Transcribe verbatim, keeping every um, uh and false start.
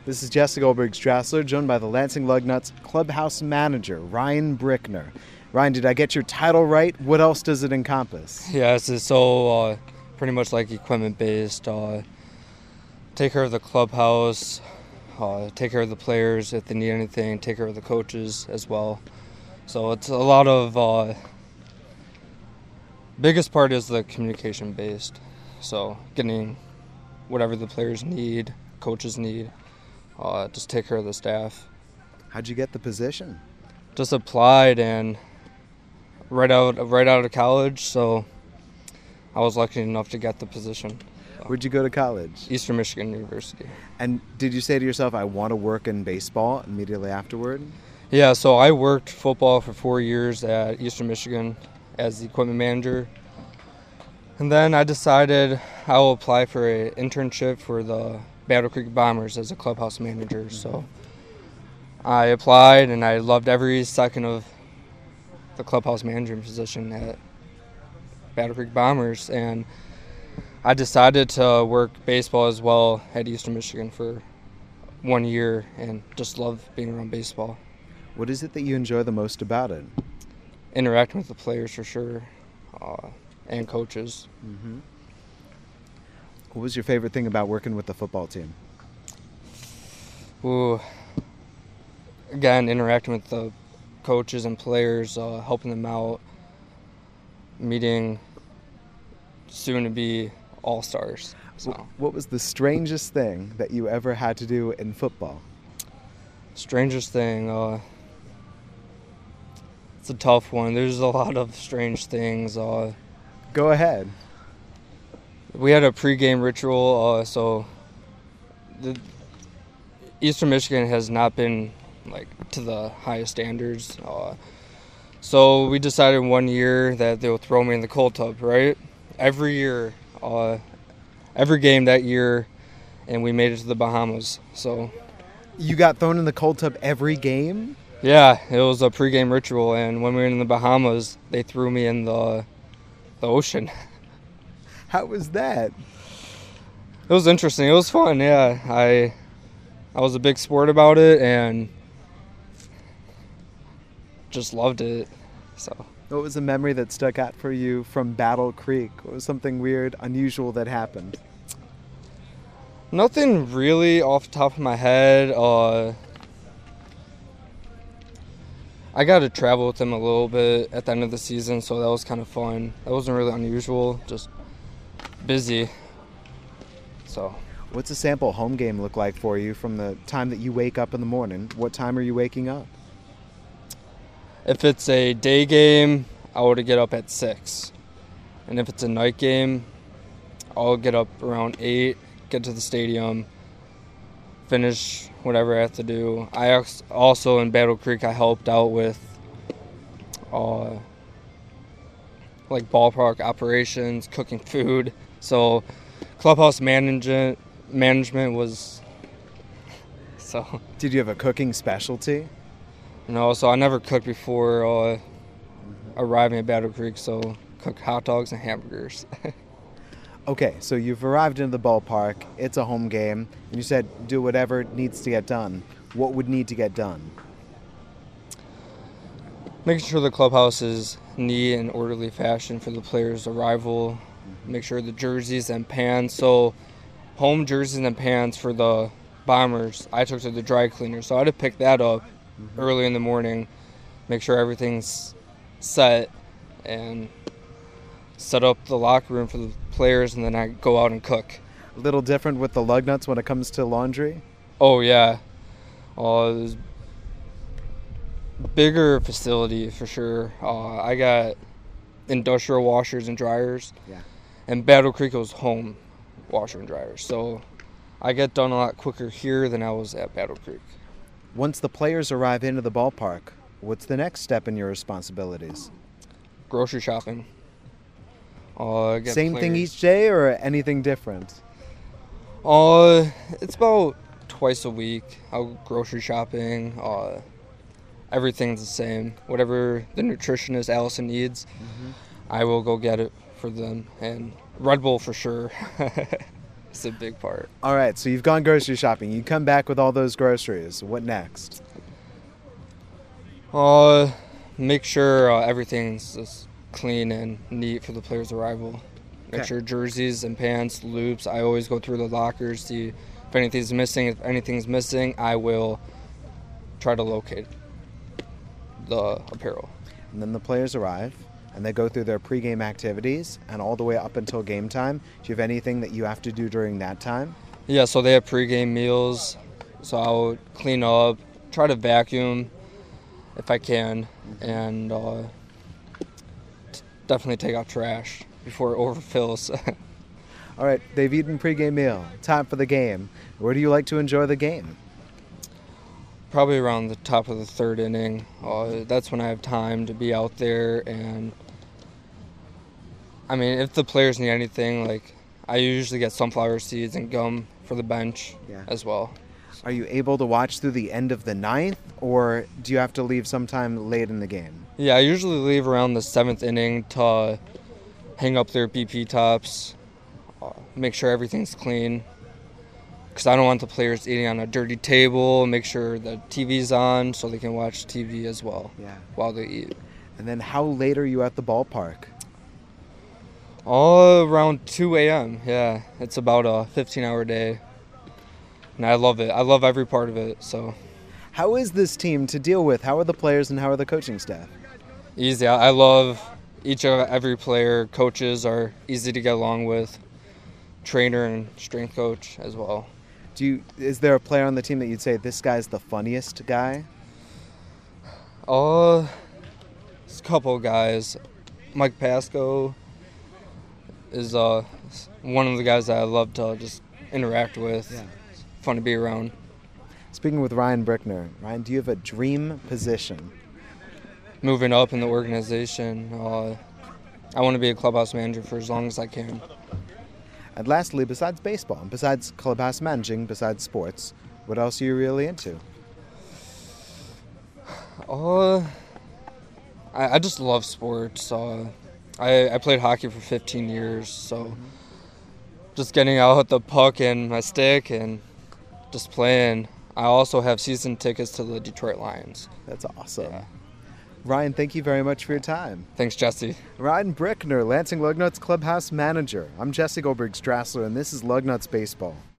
This is Jesse Goldberg Strassler, joined by the Lansing Lugnuts clubhouse manager, Ryan Brickner. Ryan, did I get your title right? What else does it encompass? Yeah, it's so uh, pretty much like equipment-based. Uh, take care of the clubhouse, uh, take care of the players if they need anything, take care of the coaches as well. So it's a lot of, uh, biggest part is the communication-based. So getting whatever the players need, coaches need, uh, just take care of the staff. How'd you get the position? Just applied and right out right out of college, so I was lucky enough to get the position. So. Where'd you go to college? Eastern Michigan University. And did you say to yourself, I want to work in baseball immediately afterward? Yeah, so I worked football for four years at Eastern Michigan as the equipment manager. And then I decided I will apply for an internship for the Battle Creek Bombers as a clubhouse manager. Mm-hmm. So I applied, and I loved every second of the clubhouse manager position at Battle Creek Bombers. And I decided to work baseball as well at Eastern Michigan for one year and just love being around baseball. What is it that you enjoy the most about it? Interacting with the players for sure, uh, and coaches. Mm-hmm. What was your favorite thing about working with the football team? Ooh, again, interacting with the coaches and players, uh, helping them out, meeting soon-to-be all-stars. So. What was the strangest thing that you ever had to do in football? Strangest thing, uh, it's a tough one. There's a lot of strange things. Uh, Go ahead. We had a pregame ritual, uh, so the Eastern Michigan has not been like to the highest standards. Uh, so we decided one year that they would throw me in the cold tub, right? Every year, uh, every game that year, and we made it to the Bahamas. So you got thrown in the cold tub every game? Yeah, it was a pregame ritual, and when we were in the Bahamas, they threw me in the the ocean. How was that? It was interesting. It was fun. Yeah, I I was a big sport about it and just loved it. So. What was a memory that stuck out for you from Battle Creek? What was something weird, unusual that happened? Nothing really off the top of my head. Uh, I got to travel with them a little bit at the end of the season, so that was kind of fun. That wasn't really unusual, just busy. So. What's a sample home game look like for you from the time that you wake up in the morning? What time are you waking up? If it's a day game, I would get up at six. And if it's a night game, I'll get up around eight, get to the stadium, finish whatever I have to do. I also, in Battle Creek, I helped out with uh, like ballpark operations, cooking food. So clubhouse management management was so. Did you have a cooking specialty? No, so I never cooked before uh, arriving at Battle Creek, so cook hot dogs and hamburgers. Okay, so you've arrived into the ballpark, it's a home game, and you said do whatever needs to get done. What would need to get done? Making sure the clubhouse is neat and orderly fashion for the players' arrival. Make sure the jerseys and pants. So home jerseys and pants for the Bombers, I took to the dry cleaner. So I had to pick that up mm-hmm. early in the morning, make sure everything's set, and set up the locker room for the players, and then I go out and cook. A little different with the Lugnuts when it comes to laundry? Oh, yeah. Uh, there's bigger facility for sure. Uh, I got industrial washers and dryers. Yeah. And Battle Creek was home washer and dryers. So I get done a lot quicker here than I was at Battle Creek. Once the players arrive into the ballpark, what's the next step in your responsibilities? Grocery shopping. Uh, Same players. thing each day or anything different? Uh, it's about twice a week. I'll go grocery shopping. Uh, everything's the same. Whatever the nutritionist Allison needs, mm-hmm. I will go get it for them. And Red Bull for sure. It's a big part. All right, so you've gone grocery shopping. You come back with all those groceries. What next? Uh, make sure uh, everything's just clean and neat for the player's arrival. Make Okay. sure jerseys and pants, loops. I always go through the lockers, see if anything's missing. If anything's missing, I will try to locate the apparel. And then the players arrive, and they go through their pregame activities, and all the way up until game time. Do you have anything that you have to do during that time? Yeah, so they have pregame meals, so I'll clean up, try to vacuum if I can, and uh, t- definitely take out trash before it overfills. All right, they've eaten pregame meal. Time for the game. Where do you like to enjoy the game? Probably around the top of the third inning. Uh, that's when I have time to be out there, and I mean, if the players need anything, like I usually get sunflower seeds and gum for the bench Yeah. as well. Are you able to watch through the end of the ninth, or do you have to leave sometime late in the game? Yeah, I usually leave around the seventh inning to uh, hang up their B P tops, uh, make sure everything's clean, because I don't want the players eating on a dirty table. Make sure the T V's on so they can watch T V as well Yeah. while they eat. And then how late are you at the ballpark? All around two a.m. Yeah, it's about a fifteen-hour day, and I love it. I love every part of it. So How is this team to deal with? How are the players and how are the coaching staff? easy. I I love each of every player. Coaches are easy to get along with. Trainer and strength coach as well. Do you, is there a player on the team that you'd say this guy's the funniest guy? Uh, there's a couple of guys. Mike Pasco is uh one of the guys that I love to just interact with. Yeah. Fun to be around. Speaking with Ryan Brickner, Ryan, do you have a dream position? Moving up in the organization, uh, I want to be a clubhouse manager for as long as I can. And lastly, besides baseball, and besides clubhouse managing, besides sports, what else are you really into? Uh, I, I just love sports. Uh, I, I played hockey for fifteen years, so just getting out with the puck and my stick and just playing. I also have season tickets to the Detroit Lions. That's awesome. Yeah. Ryan, thank you very much for your time. Thanks, Jesse. Ryan Brickner, Lansing Lugnuts clubhouse manager. I'm Jesse Goldberg Strassler, and this is Lugnuts Baseball.